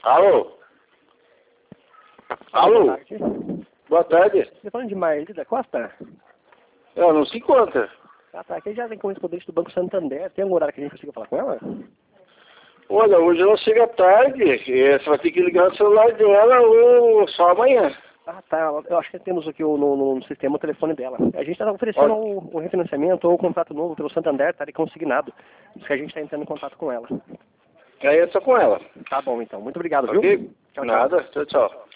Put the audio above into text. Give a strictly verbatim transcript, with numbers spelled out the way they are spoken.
Alô? Alô? Boa tarde. Boa tarde. Você tá falando de Marli da Costa? Ela não se encontra. Ah, tá. Aqui já tem correspondente do Banco Santander. Tem algum horário que a gente consiga falar com ela? Olha, hoje ela chega tarde. É, você vai ter que ligar o celular dela ou só amanhã. Ah, tá. Eu acho que temos aqui o- no, no sistema o telefone dela. A gente está oferecendo o, o refinanciamento ou o contrato novo pelo Santander, tá ali consignado. Diz que a gente está entrando em contato com ela. Aí é só com ela. Tá bom, então. Muito obrigado, Ok? viu? Tchau, tchau. Nada. Tchau, tchau.